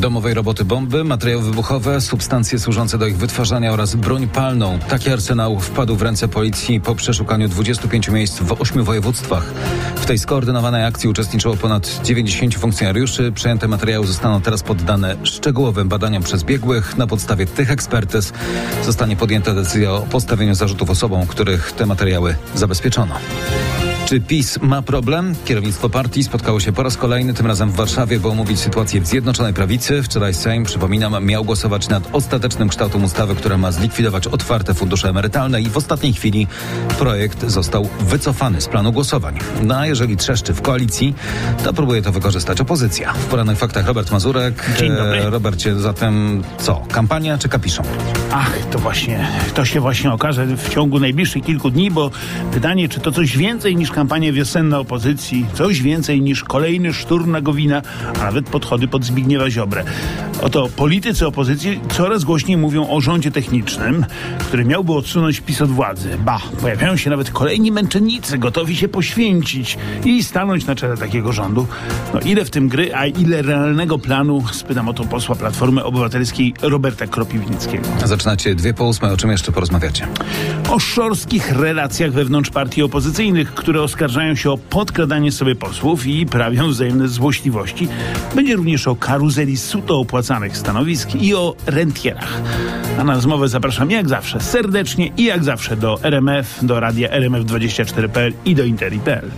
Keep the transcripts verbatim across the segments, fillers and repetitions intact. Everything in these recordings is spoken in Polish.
Domowej roboty bomby, materiały wybuchowe, substancje służące do ich wytwarzania oraz broń palną. Taki arsenał wpadł w ręce policji po przeszukaniu dwudziestu pięciu miejsc w ośmiu województwach. W tej skoordynowanej akcji uczestniczyło ponad dziewięćdziesięciu funkcjonariuszy. Przejęte materiały zostaną teraz poddane szczegółowym badaniom przez biegłych. Na podstawie tych ekspertyz zostanie podjęta decyzja o postawieniu zarzutów osobom, których te materiały zabezpieczono. Czy PiS ma problem? Kierownictwo partii spotkało się po raz kolejny, tym razem w Warszawie, by omówić sytuację w Zjednoczonej Prawicy. Wczoraj Sejm, przypominam, miał głosować nad ostatecznym kształtem ustawy, która ma zlikwidować otwarte fundusze emerytalne i w ostatniej chwili projekt został wycofany z planu głosowań. No a jeżeli trzeszczy w koalicji, to próbuje to wykorzystać opozycja. W Porannych Faktach Robert Mazurek. Dzień dobry. E, Robercie, zatem co? Kampania czy kapiszon? Ach, to właśnie, to się właśnie okaże w ciągu najbliższych kilku dni, bo pytanie, czy to coś więcej niż kampania wiosenna opozycji, coś więcej niż kolejny szturm na Gowina, a nawet podchody pod Zbigniewa Ziobrę. Oto politycy opozycji coraz głośniej mówią o rządzie technicznym, który miałby odsunąć PiS od władzy. Ba, pojawiają się nawet kolejni męczennicy, gotowi się poświęcić i stanąć na czele takiego rządu. No ile w tym gry, a ile realnego planu? Spytam o to posła Platformy Obywatelskiej Roberta Kropiwnickiego. Zaczynacie dwie po ósmej, o czym jeszcze porozmawiacie? O szorskich relacjach wewnątrz partii opozycyjnych, które oskarżają się o podkradanie sobie posłów i prawią wzajemne złośliwości. Będzie również o karuzeli suto opłacanych stanowisk i o rentierach. A na rozmowę zapraszam jak zawsze serdecznie i jak zawsze do R M F, do radia R M F dwadzieścia cztery kropka p l i do interi kropka p l.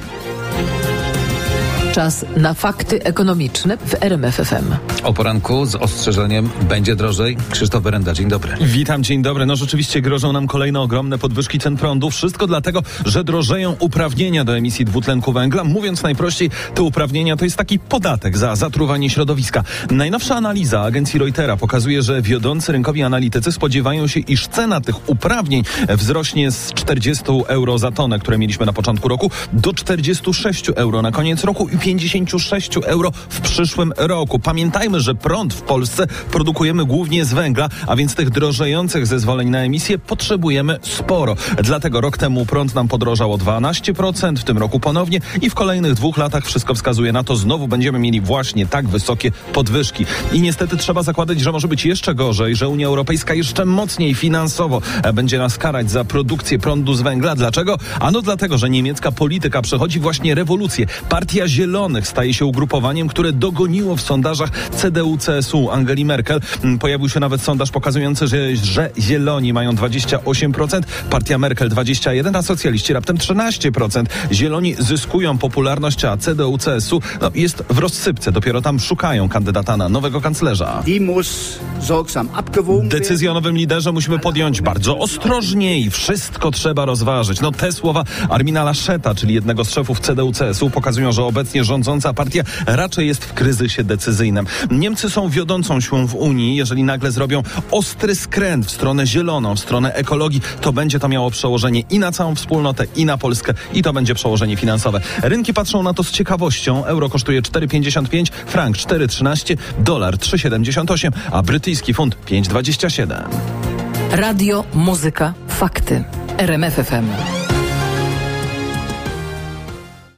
Czas na fakty ekonomiczne w R M F F M. O poranku z ostrzeżeniem będzie drożej. Krzysztof Berenda, dzień dobry. Witam, dzień dobry. No rzeczywiście grożą nam kolejne ogromne podwyżki cen prądu. Wszystko dlatego, że drożeją uprawnienia do emisji dwutlenku węgla. Mówiąc najprościej, te uprawnienia to jest taki podatek za zatruwanie środowiska. Najnowsza analiza agencji Reutera pokazuje, że wiodący rynkowi analitycy spodziewają się, iż cena tych uprawnień wzrośnie z czterdziestu euro za tonę, które mieliśmy na początku roku, do czterdziestu sześciu euro na koniec roku i pięćdziesięciu sześciu euro w przyszłym roku. Pamiętajmy, że prąd w Polsce produkujemy głównie z węgla, a więc tych drożejących zezwoleń na emisję potrzebujemy sporo. Dlatego rok temu prąd nam podrożał o dwanaście procent, w tym roku ponownie i w kolejnych dwóch latach wszystko wskazuje na to, znowu będziemy mieli właśnie tak wysokie podwyżki. I niestety trzeba zakładać, że może być jeszcze gorzej, że Unia Europejska jeszcze mocniej finansowo będzie nas karać za produkcję prądu z węgla. Dlaczego? Ano dlatego, że niemiecka polityka przechodzi właśnie rewolucję. Partia Zielonych staje się ugrupowaniem, które dogoniło w sondażach C D U C S U Angeli Merkel. Pojawił się nawet sondaż pokazujący, że, że Zieloni mają dwadzieścia osiem procent, partia Merkel dwadzieścia jeden procent, a socjaliści raptem trzynaście procent. Zieloni zyskują popularność, a C D U C S U no, jest w rozsypce. Dopiero tam szukają kandydata na nowego kanclerza. Decyzję o nowym liderze musimy podjąć bardzo ostrożnie i wszystko trzeba rozważyć. No te słowa Armina Lascheta, czyli jednego z szefów C D U C S U, pokazują, że obecnie rządząca partia raczej jest w kryzysie decyzyjnym. Niemcy są wiodącą siłą w Unii. Jeżeli nagle zrobią ostry skręt w stronę zieloną, w stronę ekologii, to będzie to miało przełożenie i na całą wspólnotę, i na Polskę, i to będzie przełożenie finansowe. Rynki patrzą na to z ciekawością. Euro kosztuje cztery pięćdziesiąt pięć, frank cztery trzynaście, dolar trzy siedemdziesiąt osiem, a brytyjski funt pięć dwadzieścia siedem. Radio, muzyka, fakty. R M F F M.